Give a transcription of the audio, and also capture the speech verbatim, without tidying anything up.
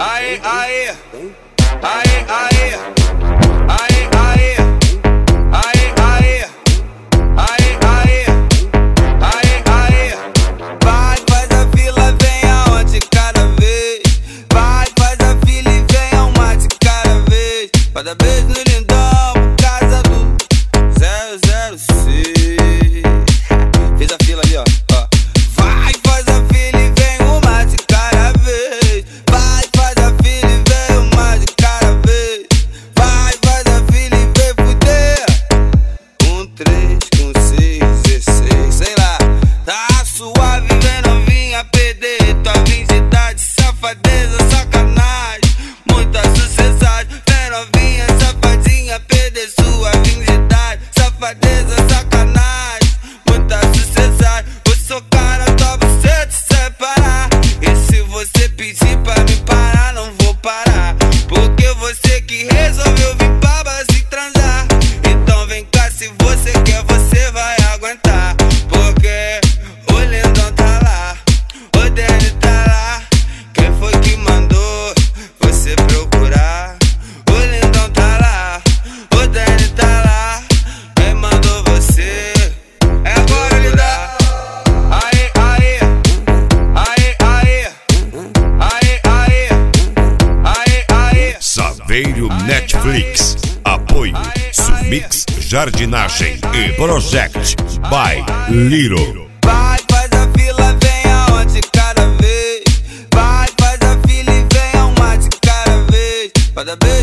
Aê, aê, aê, aê, aê, aê, aê, aê, aê, aê, aê, aê. Vai, faz a fila, vem aonde cada vez. Vai, faz a fila e vem a uma de cada vez. Cada beijo no lindão, casa do zero zero seis. Fiz a fila ali, ó. Vai, faz a fila e vem uma de cada vez. Vai, faz a fila e vem uma de cada vez. Vai, faz a fila e vem fuder. Um, três, com seis, dezesseis, sei lá. Tá suave, vem novinha, perder tua virgindade, safadeza, sacanagem, muita sucessagem. Vem novinha, safadinha, perder sua virgindade, safadeza, sacanagem, muita sucessagem. Vou socar na tua buceta e separar. E se você pedir pra me parar, não vou parar, porque você que resolveu vir pra base transar. Então vem cá, se você quer, você vai aguentar, porque o lindão tá lá, o Danny tá lá. Quem foi que mandou você procurar? O lindão tá lá, o Danny tá lá. Quem mandou você? É agora, lindão. Aê, aê, aê, aê, aê, aê, aê, aê. Saveiro Netflix. Apoio Sumix Jardinagem e Project by Little. Vai, faz a fila, vem aonde cada vez. Vai, faz a fila e vem a uma de cada vez. Cada vez